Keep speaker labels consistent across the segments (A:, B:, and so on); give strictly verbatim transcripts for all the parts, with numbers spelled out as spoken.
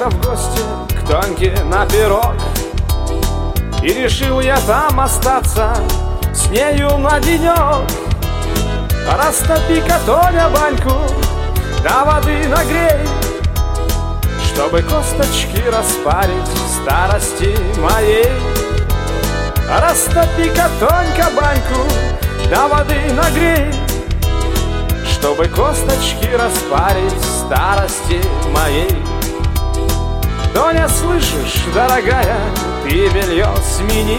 A: как-то в гости к Тоньке на пирог, и решил я там остаться с нею на денек. Растопи-ка, Тоня, баньку, да воды нагрей, чтобы косточки распарить в старости моей. Растопи-ка, Тонька, баньку, да воды нагрей, чтобы косточки распарить в старости моей. Тоня, слышишь, дорогая, ты белье смени,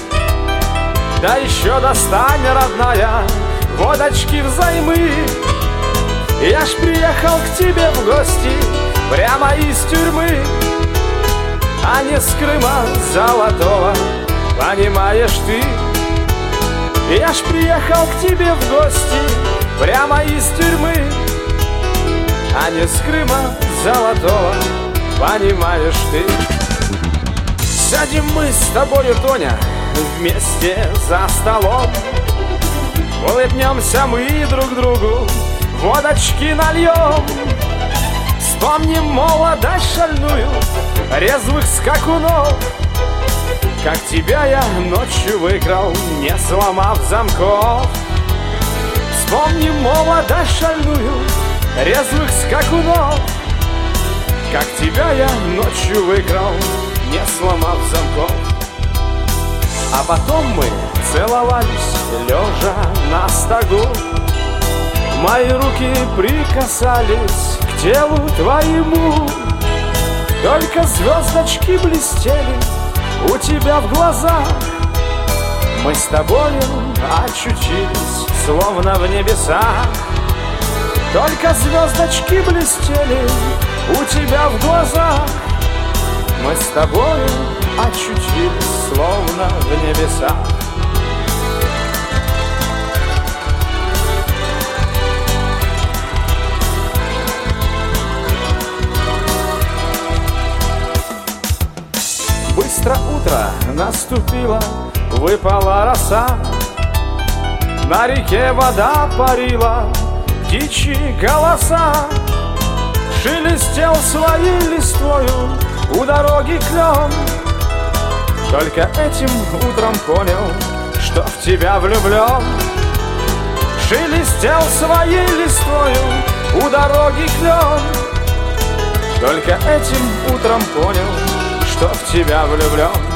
A: да еще достань, родная, водочки взаймы. Я ж приехал к тебе в гости прямо из тюрьмы, а не с Крыма золотого, понимаешь ты. Я ж приехал к тебе в гости прямо из тюрьмы, а не с Крыма золотого, понимаешь ты. Сядем мы с тобою, Тоня, вместе за столом, улыбнемся мы друг другу, водочки нальем. Вспомним молодость шальную, резвых скакунов, как тебя я ночью выкрал, не сломав замков. Вспомним молодость шальную, резвых скакунов, как тебя я ночью выкрал, не сломав замков. А потом мы целовались, лежа на стогу. Мои руки прикасались к телу твоему, только звездочки блестели у тебя в глазах. Мы с тобою очутились, словно в небесах. Только звездочки блестели у тебя в глазах. Мы с тобою очутились, словно в небесах. Быстро утро наступило, выпала роса, на реке вода парила, птичьи голоса. Шелестел своей листвою у дороги клен. Только этим утром понял, что в тебя влюблен. Шелестел своей листвою у дороги клен. Только этим утром понял, что в тебя влюблен.